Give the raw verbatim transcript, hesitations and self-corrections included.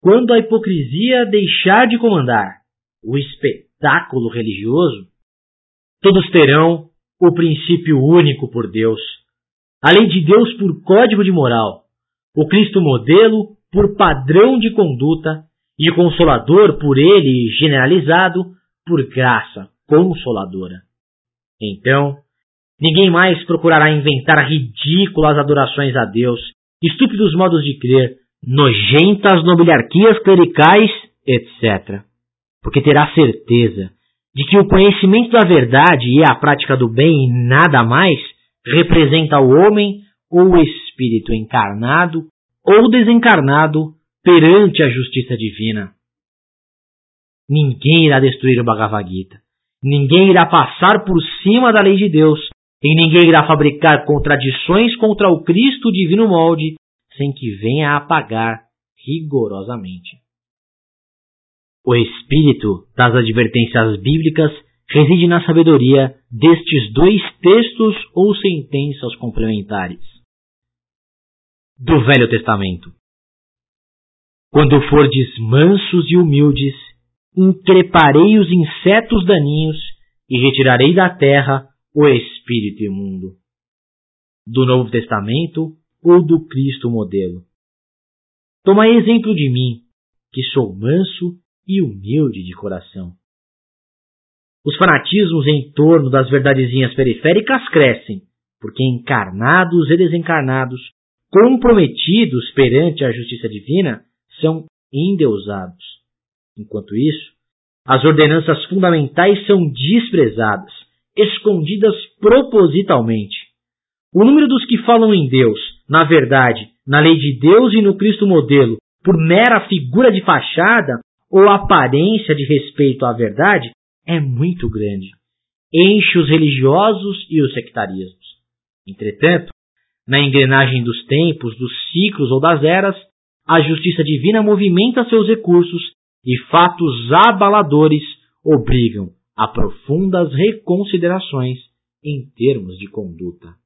quando a hipocrisia deixar de comandar o espetáculo religioso, todos terão o princípio único por Deus, a lei de Deus por código de moral, o Cristo modelo por padrão de conduta e o Consolador por ele generalizado por graça consoladora. Então, ninguém mais procurará inventar ridículas adorações a Deus, estúpidos modos de crer, nojentas nobiliarquias clericais, etcétera. Porque terá certeza de que o conhecimento da verdade e a prática do bem e nada mais representa o homem ou o espírito encarnado ou desencarnado perante a justiça divina. Ninguém irá destruir o Bhagavad Gita. Ninguém irá passar por cima da lei de Deus e ninguém irá fabricar contradições contra o Cristo divino molde sem que venha a apagar rigorosamente. O espírito das advertências bíblicas reside na sabedoria destes dois textos ou sentenças complementares. Do Velho Testamento. Quando fordes mansos e humildes, increparei os insetos daninhos e retirarei da terra o espírito imundo. Do Novo Testamento ou do Cristo modelo. Tomai exemplo de mim, que sou manso e humilde de coração. Os fanatismos em torno das verdadezinhas periféricas crescem, porque encarnados e desencarnados, comprometidos perante a justiça divina, são endeusados. Enquanto isso, as ordenanças fundamentais são desprezadas, escondidas propositalmente. O número dos que falam em Deus, na verdade, na lei de Deus e no Cristo modelo, por mera figura de fachada ou aparência de respeito à verdade, é muito grande. Enche os religiosos e os sectarismos. Entretanto, na engrenagem dos tempos, dos ciclos ou das eras, a justiça divina movimenta seus recursos e fatos abaladores obrigam a profundas reconsiderações em termos de conduta.